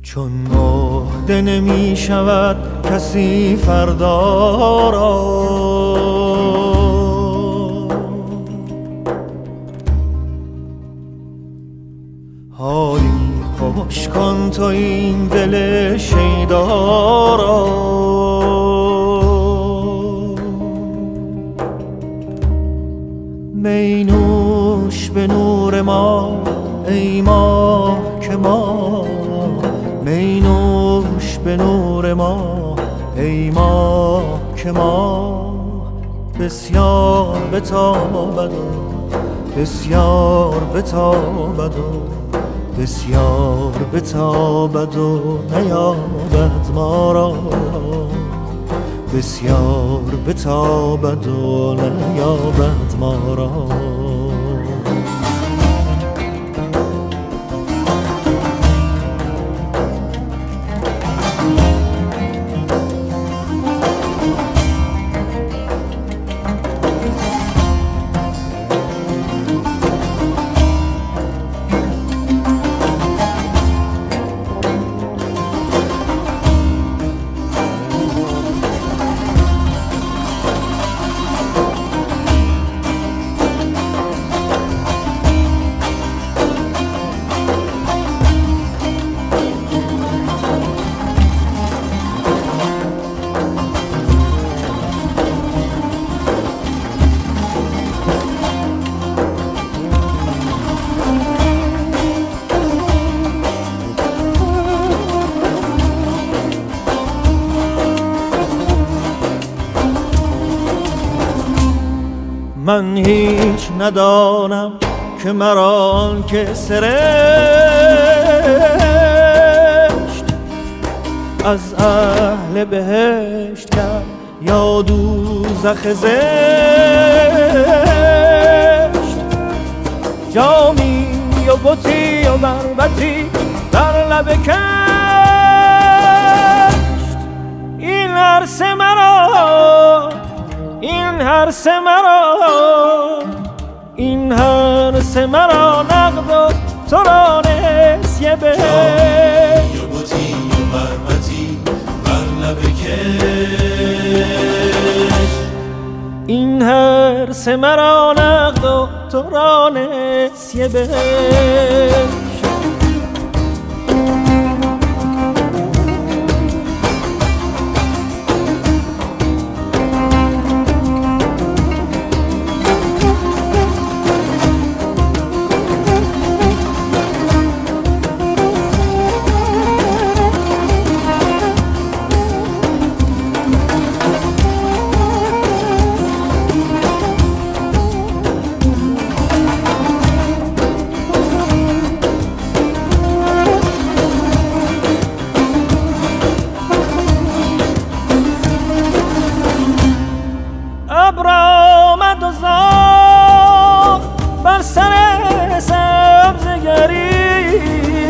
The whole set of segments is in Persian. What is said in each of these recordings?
چون عهده نمی شود کسی فردا را، حالی خوش کن تو این دل شیدا را. می نوش به نور ما ای ماه که ما، می نوش به نور ما ای ماه که ما، بسیار بتابد و بسیار بتابد و بسیار بتابد و نیابد ما را، بسیار بتابد و نیابد ما را. من هیچ ندانم که مرا که سرشت از اهل بهشت کرد یا دوزخ زشت. جامی و بطی و بربطی در لب کشت، این عرص مرا، این هرس مرا، این هرس مرا نقد و تو را نسیه بهشت. جامی و بطی و بربطی بر لب کشت، این هرس مرا نقد و تو را نسیه بهشت. ابر آمد و زار بر سر سبزگریست،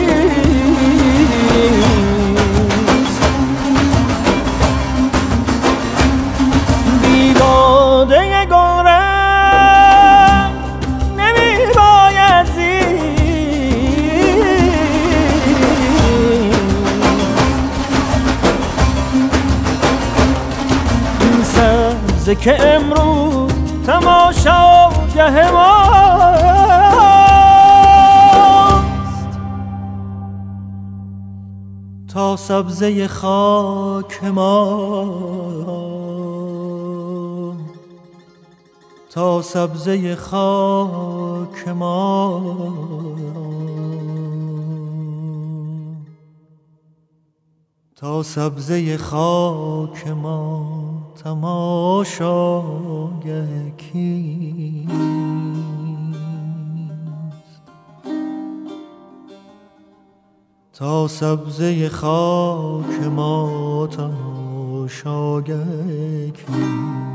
بی باده گلرنگ نمی باید زیست. این سبزه که امروز تماشاگه ماست، تا سبزه خاک ما، تا سبزه خاک ما، تا سبزه خاک ما تماشاگه کیست. تا سبزه خاک ما تماشاگه کیست.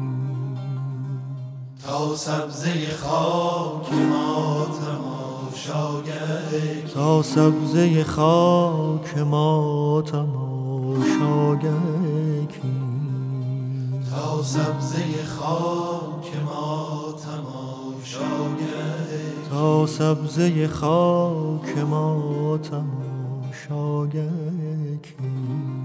تا سبزه خاک ما تماشاگه، تا سبزه خاک ما تماشاگه کیست. تا سبزه خاک ما تماشاگه، تا سبزه خاک ما تماشاگه شاگکی